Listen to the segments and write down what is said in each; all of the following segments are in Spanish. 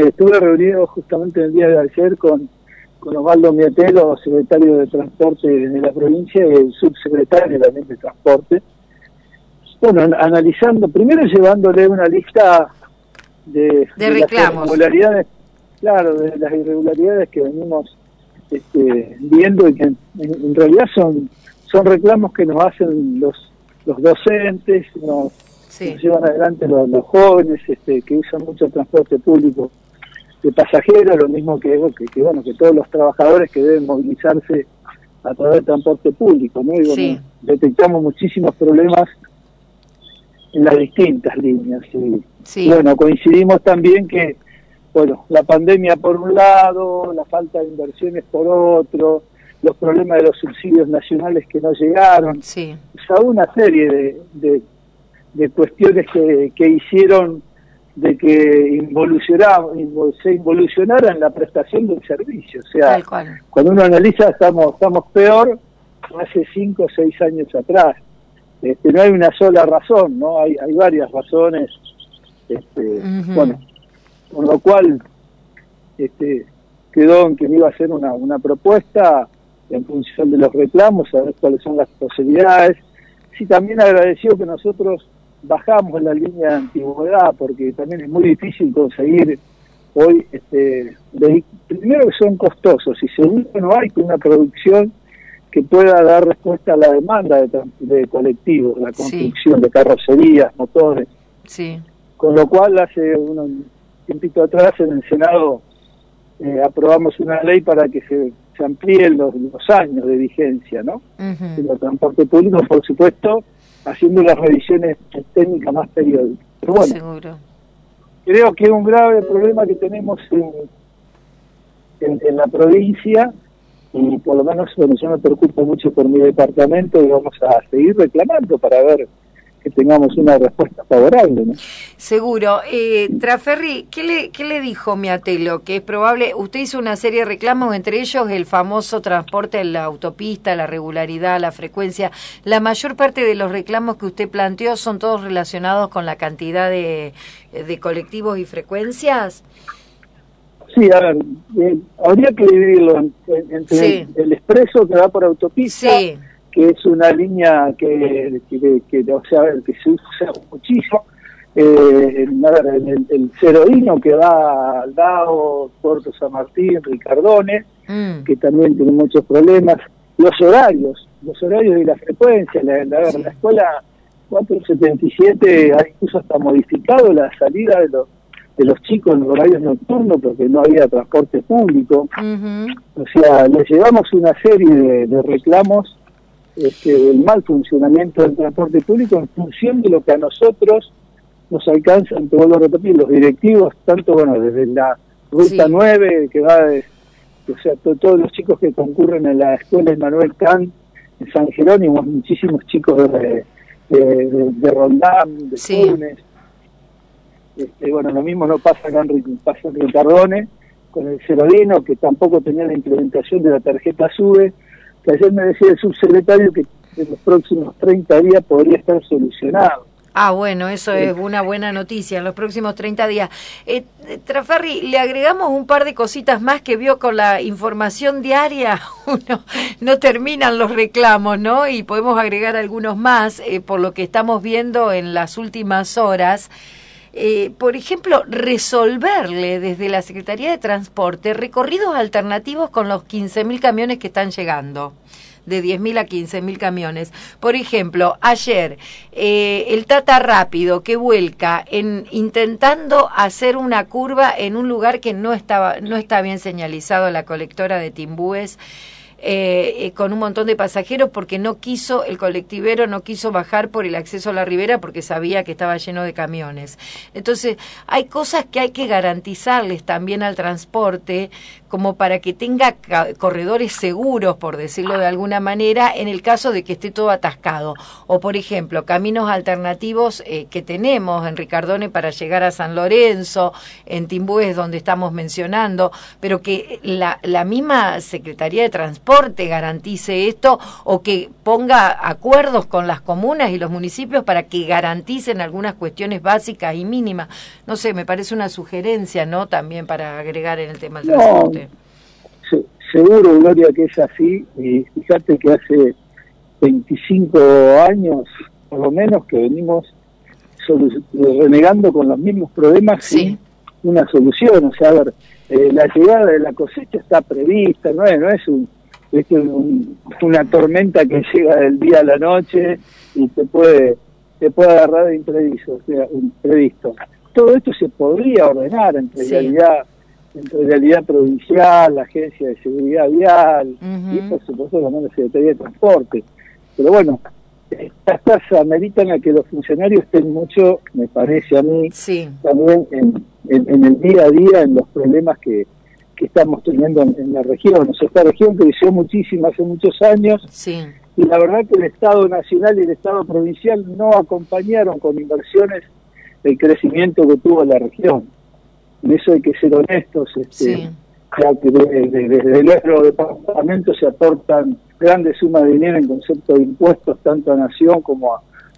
estuve reunido justamente el día de ayer con Osvaldo Miatelo, secretario de Transporte de la provincia, y el subsecretario también de Transporte. Bueno, analizando, primero llevándole una lista de reclamos. Las irregularidades, claro, de las irregularidades que venimos viendo, y que en realidad son reclamos que nos hacen los docentes, nos llevan adelante los jóvenes que usan mucho el transporte público de pasajeros, lo mismo que todos los trabajadores que deben movilizarse a través del transporte público, ¿no? Y bueno, detectamos muchísimos problemas en las distintas líneas. Y bueno, coincidimos también que, bueno, la pandemia por un lado, la falta de inversiones por otro, los problemas de los subsidios nacionales que no llegaron, o sea, una serie de cuestiones que hicieron de que se involucionara en la prestación del servicio. O sea, cuando uno analiza, estamos peor hace 5 o 6 años atrás. No hay una sola razón, ¿no? Hay varias razones. Bueno, con lo cual quedó en que me iba a hacer una propuesta en función de los reclamos, a ver cuáles son las posibilidades. Sí, también agradeció que nosotros bajamos la línea de antigüedad, porque también es muy difícil conseguir hoy, primero que son costosos, y segundo no hay una producción que pueda dar respuesta a la demanda de colectivos, la construcción de carrocerías, motores. Con lo cual hace un tiempito atrás en el Senado aprobamos una ley para que se amplíen los años de vigencia, ¿no? del transporte público, por supuesto, haciendo las revisiones técnicas más periódicas. Pero bueno, creo que es un grave problema que tenemos en la provincia, y por lo menos, bueno, yo me preocupo mucho por mi departamento, y vamos a seguir reclamando para ver que tengamos una respuesta favorable, ¿no? Seguro. Traferri, ¿qué le dijo Miatelo? Que es probable, usted hizo una serie de reclamos, entre ellos el famoso transporte en la autopista, la regularidad, la frecuencia. La mayor parte de los reclamos que usted planteó son todos relacionados con la cantidad de colectivos y frecuencias. Sí, a ver, habría que dividirlo entre el expreso que va por autopista, que es una línea que o sea, que se usa muchísimo, el Cerodino que va al Dao, Puerto San Martín, Ricardone, que también tiene muchos problemas, los horarios y la frecuencia, la escuela 477 ha incluso hasta modificado la salida de los chicos en los horarios nocturnos porque no había transporte público. O sea, le llevamos una serie de reclamos del mal funcionamiento del transporte público en función de lo que a nosotros nos alcanzan, te vuelvo a repetir, los directivos, tanto desde la Ruta 9, que va o sea, todos los chicos que concurren en la escuela Manuel Kant en San Jerónimo, muchísimos chicos de Rondán, de Túnez. Lo mismo no pasa acá en Ricardone, con el Cerodino, que tampoco tenía la implementación de la tarjeta SUBE, que ayer me decía el subsecretario que en los próximos 30 días podría estar solucionado. Bueno, eso es una buena noticia, en los próximos 30 días. Traferri, le agregamos un par de cositas más que vio con la información diaria. No terminan los reclamos, ¿no? Y podemos agregar algunos más por lo que estamos viendo en las últimas horas. Por ejemplo, resolverle desde la Secretaría de Transporte recorridos alternativos con los 15.000 camiones que están llegando, de 10.000 a 15.000 camiones. Por ejemplo, ayer el Tata Rápido que vuelca intentando hacer una curva en un lugar que no está bien señalizado, la colectora de Timbúes, con un montón de pasajeros porque el colectivero no quiso bajar por el acceso a la ribera porque sabía que estaba lleno de camiones. Entonces, hay cosas que hay que garantizarles también al transporte como para que tenga corredores seguros, por decirlo de alguna manera, en el caso de que esté todo atascado. O, por ejemplo, caminos alternativos que tenemos en Ricardone para llegar a San Lorenzo, en Timbúes, donde estamos mencionando, pero que la misma Secretaría de Transporte transporte garantice esto o que ponga acuerdos con las comunas y los municipios para que garanticen algunas cuestiones básicas y mínimas. No sé, me parece una sugerencia, ¿no? También para agregar en el tema del transporte. Seguro, Gloria, que es así. Y fíjate que hace 25 años, por lo menos, que venimos renegando con los mismos problemas sin una solución. O sea, a ver, la llegada de la cosecha está prevista, no es una tormenta que llega del día a la noche y te puede agarrar de imprevisto. O sea, imprevisto. Todo esto se podría ordenar entre realidad provincial, la Agencia de Seguridad Vial y por supuesto también la Secretaría de Transporte. Pero bueno, estas cosas ameritan a que los funcionarios estén mucho, me parece a mí, también en el día a día, en los problemas que estamos teniendo en la región. O sea, esta región creció muchísimo hace muchos años y la verdad que el Estado Nacional y el Estado Provincial no acompañaron con inversiones el crecimiento que tuvo la región. En eso hay que ser honestos. Ya que desde nuestro departamento se aportan grandes sumas de dinero en concepto de impuestos tanto a nación como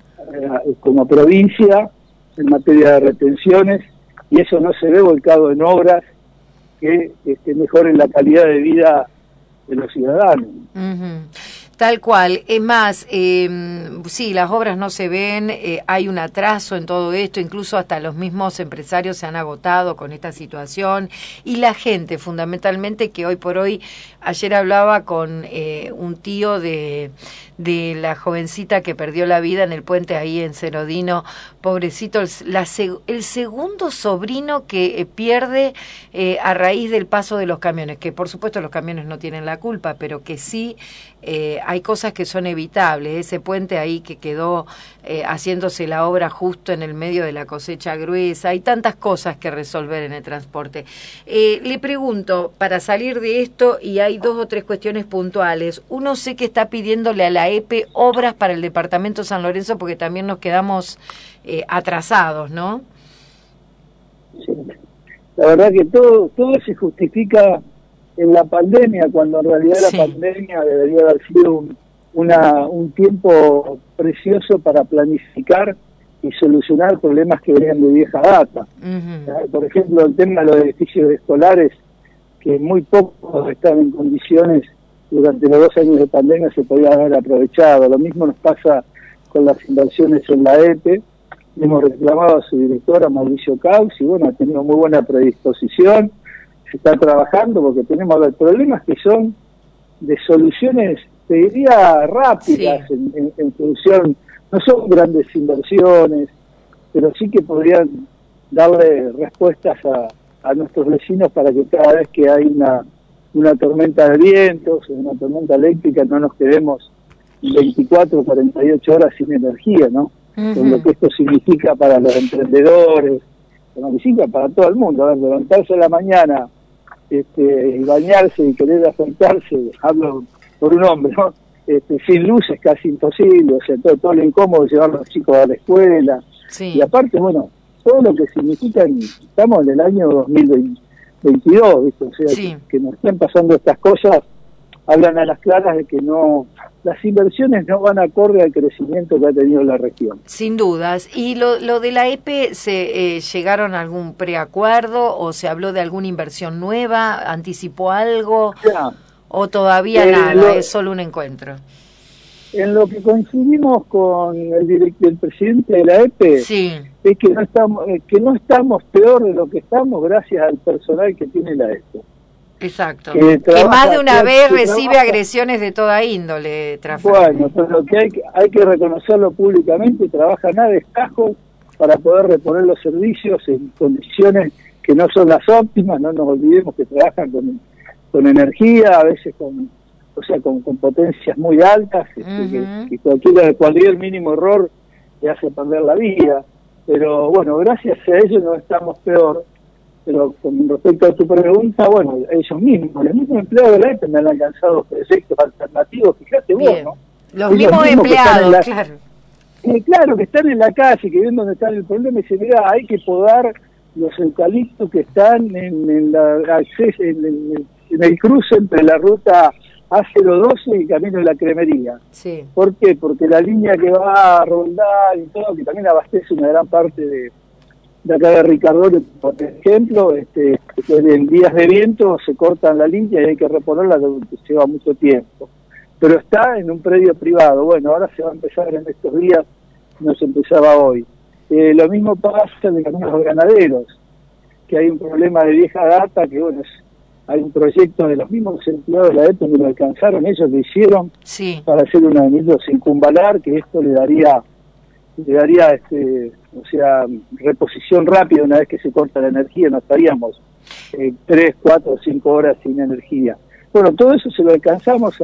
a provincia en materia de retenciones, y eso no se ve volcado en obras que mejoren la calidad de vida de los ciudadanos. Tal cual. Es más, sí, las obras no se ven, hay un atraso en todo esto, incluso hasta los mismos empresarios se han agotado con esta situación, y la gente, fundamentalmente, que hoy por hoy, ayer hablaba con un tío de la jovencita que perdió la vida en el puente ahí en Cerodino, pobrecito, el segundo sobrino que pierde a raíz del paso de los camiones, que por supuesto los camiones no tienen la culpa, pero que sí hay cosas que son evitables. Ese puente ahí que quedó haciéndose la obra justo en el medio de la cosecha gruesa, hay tantas cosas que resolver en el transporte. Le pregunto, para salir de esto, y hay 2 o 3 cuestiones puntuales. Uno, sé que está pidiéndole a la EPE obras para el departamento San Lorenzo porque también nos quedamos atrasados, ¿no? Sí. La verdad que todo se justifica en la pandemia, cuando en realidad la pandemia debería haber sido un tiempo precioso para planificar y solucionar problemas que venían de vieja data. Por ejemplo, el tema de los edificios escolares, que muy pocos están en condiciones durante los 2 años de pandemia, se podía haber aprovechado. Lo mismo nos pasa con las inversiones en la EPE. Hemos reclamado a su directora, Mauricio Caus, y bueno, ha tenido muy buena predisposición. Se está trabajando porque tenemos los problemas que son de soluciones, te diría, rápidas en función, no son grandes inversiones, pero sí que podrían darle respuestas a nuestros vecinos para que cada vez que hay una tormenta de vientos, una tormenta eléctrica, no nos quedemos 24 o 48 horas sin energía, ¿no? Con lo que esto significa para los emprendedores, lo que significa para todo el mundo. A ver, levantarse a la mañana y bañarse y querer afeitarse, hablo por un hombre, ¿no? Sin luz es casi imposible, o sea, todo lo incómodo de llevar a los chicos a la escuela. Y aparte, bueno, todo lo que significa, estamos en el año 2022, ¿viste? O sea, que nos estén pasando estas cosas, hablan a las claras de que las inversiones no van acorde al crecimiento que ha tenido la región. Sin dudas. ¿Y lo de la EPE, llegaron a algún preacuerdo o se habló de alguna inversión nueva? ¿Anticipó algo? ¿O todavía nada? Es solo un encuentro. En lo que coincidimos con el presidente de la EPE, es que no estamos peor de lo que estamos gracias al personal que tiene la EPE. Exacto. Que más de una vez recibe agresiones de toda índole, Bueno, pero que hay que reconocerlo públicamente, trabajan a destajo para poder reponer los servicios en condiciones que no son las óptimas. No nos olvidemos que trabajan con energía, a veces con potencias muy altas, que cualquier mínimo error te hace perder la vida. Pero bueno, gracias a ellos no estamos peor. Pero con respecto a tu pregunta, bueno, ellos mismos, los mismos empleados de la EPE me han alcanzado proyectos alternativos, fíjate vos, ¿no? Los mismos empleados, claro. Claro, que están en la calle, que ven dónde está el problema y dicen, mira, hay que podar los eucaliptos que están en el cruce entre la ruta A012 y camino de la Cremería. Sí. ¿Por qué? Porque la línea que va a Roldán y todo, que también abastece una gran parte de acá de Ricardone, por ejemplo, en días de viento se cortan la línea y hay que reponerla, que lleva mucho tiempo. Pero está en un predio privado. Bueno, ahora se va a empezar en estos días, no se empezaba hoy. Lo mismo pasa en Caminos Granaderos, que hay un problema de vieja data, que bueno, hay un proyecto de los mismos empleados de la EPE que lo alcanzaron, ellos lo hicieron para hacer un anillo circunvalar, que esto le daría o sea, reposición rápida una vez que se corta la energía, no estaríamos 3, 4, 5 horas sin energía. Bueno, todo eso se lo alcanzamos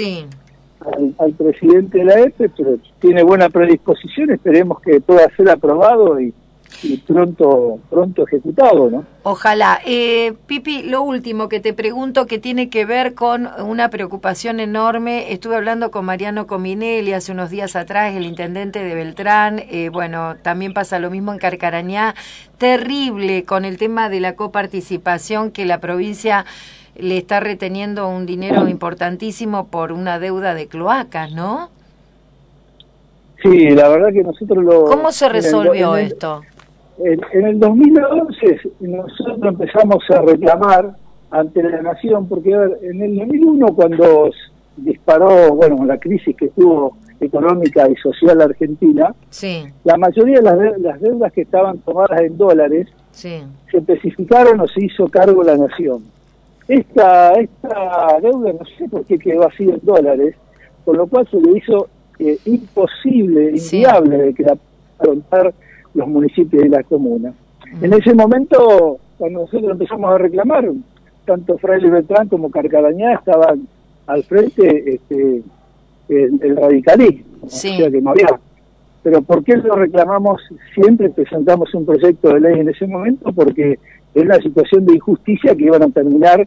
al presidente de la EPE, pero tiene buena predisposición, esperemos que pueda ser aprobado y pronto ejecutado, ¿no? Ojalá. Pipi, lo último que te pregunto, que tiene que ver con una preocupación enorme. Estuve hablando con Mariano Cominelli hace unos días atrás, el intendente de Beltrán. Bueno, también pasa lo mismo en Carcarañá. Terrible con el tema de la coparticipación, que la provincia le está reteniendo un dinero importantísimo por una deuda de cloacas, ¿no? Sí, la verdad que nosotros ¿Cómo se resolvió esto? En el 2011 nosotros empezamos a reclamar ante la Nación, porque en el 2001 cuando disparó, bueno, la crisis que tuvo económica y social Argentina, la mayoría de las deudas que estaban tomadas en dólares se especificaron o se hizo cargo la Nación. Esta deuda no sé por qué quedó así en dólares, por lo cual se le hizo imposible, inviable de que la afrontar los municipios y la comuna. En ese momento, cuando nosotros empezamos a reclamar, tanto Fraile Beltrán como Carcarañá estaban al frente el radicalismo, o sea que no había. Pero ¿por qué lo reclamamos siempre? Presentamos un proyecto de ley en ese momento, porque era una situación de injusticia que iban a terminar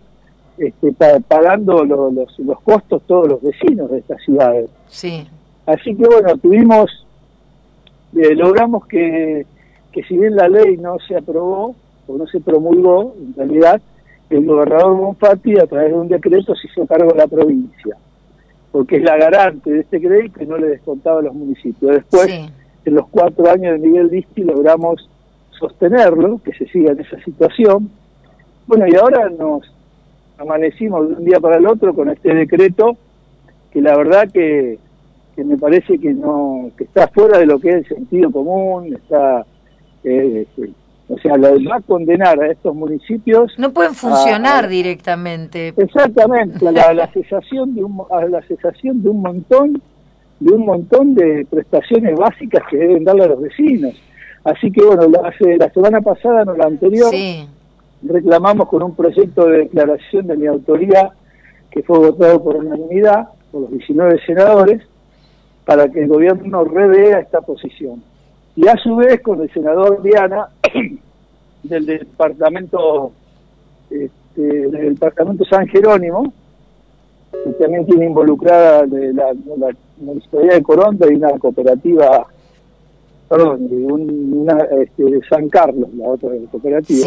pagando los costos todos los vecinos de estas ciudades. Así que bueno, logramos que si bien la ley no se aprobó o no se promulgó, en realidad el gobernador Bonfatti a través de un decreto se hizo cargo de la provincia, porque es la garante de este crédito y no le descontaba a los municipios. Después, en los 4 años de Miguel Disti logramos sostenerlo, que se siga en esa situación. Bueno, y ahora nos amanecimos de un día para el otro con este decreto, que la verdad que me parece que está fuera de lo que es el sentido común, o sea, lo va a condenar a estos municipios. No pueden funcionar directamente. Exactamente, a la cesación de un montón de prestaciones básicas que deben darle a los vecinos. Así que bueno, la semana pasada, no la anterior, reclamamos con un proyecto de declaración de mi autoría que fue votado por unanimidad por los 19 senadores, para que el gobierno revea esta posición. Y a su vez con el senador Diana del departamento San Jerónimo, que también tiene involucrada la Municipalidad de Coronda y una cooperativa, de San Carlos, la otra cooperativa.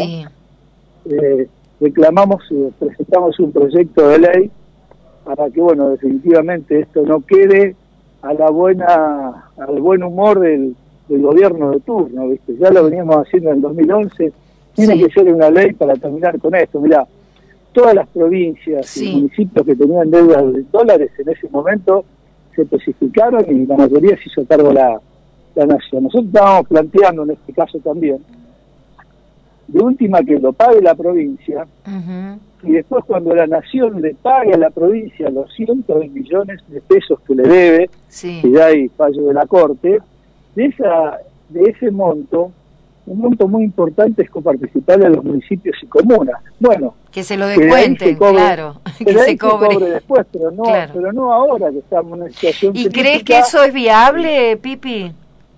Presentamos un proyecto de ley para que, bueno, definitivamente esto no quede al buen humor del gobierno de turno, ¿viste? Ya lo veníamos haciendo en el 2011, tiene que ser una ley para terminar con esto. Mirá, todas las provincias y municipios que tenían deudas de dólares en ese momento se especificaron y la mayoría se hizo cargo la Nación. Nosotros estábamos planteando en este caso también, de última, que lo pague la provincia, y después cuando la Nación le pague a la provincia los cientos de millones de pesos que le debe, que ya hay fallo de la Corte, de ese monto, un monto muy importante es coparticipar a los municipios y comunas. Bueno, que se lo descuenten, claro, que se cobre después, pero no ahora que estamos en una situación ¿Y crees que eso es viable, Pipi?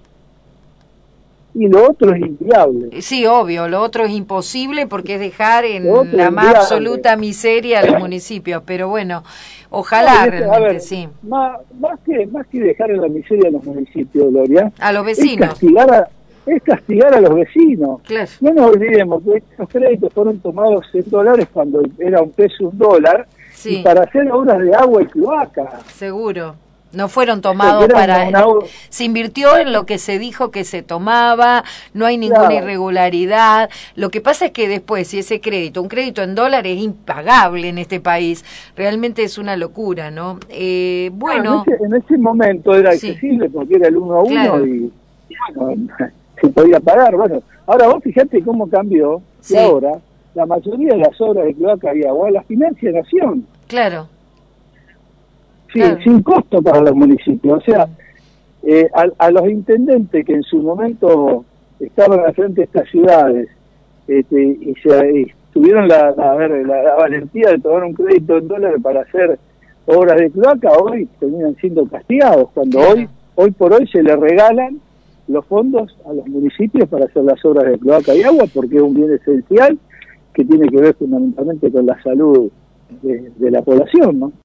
Y lo otro es inviable. Sí, obvio, lo otro es imposible porque es dejar en la más absoluta miseria a los municipios, pero bueno, ojalá realmente, Más que dejar en la miseria a los municipios, Gloria, a los vecinos. Es castigar a los vecinos. Claro. No nos olvidemos que estos créditos fueron tomados en dólares cuando era un peso, $1, Sí. y para hacer obras de agua y cloaca. Seguro. No fueron tomados se invirtió en lo que se dijo que se tomaba, no hay ninguna irregularidad. Lo que pasa es que después, si ese crédito, un crédito en dólares es impagable en este país, realmente es una locura, ¿no? Bueno. En ese momento era accesible porque era el 1 a 1 y bueno, se podía pagar. Bueno, ahora vos fijate cómo cambió, y ahora la mayoría de las obras de cloaca y agua las financia Nación. Claro. Sí, sin costo para los municipios. O sea, a los intendentes que en su momento estaban al frente de estas ciudades y tuvieron la valentía de tomar un crédito en dólares para hacer obras de cloaca, hoy terminan siendo castigados, cuando hoy por hoy se les regalan los fondos a los municipios para hacer las obras de cloaca y agua, porque es un bien esencial que tiene que ver fundamentalmente con la salud de la población, ¿no?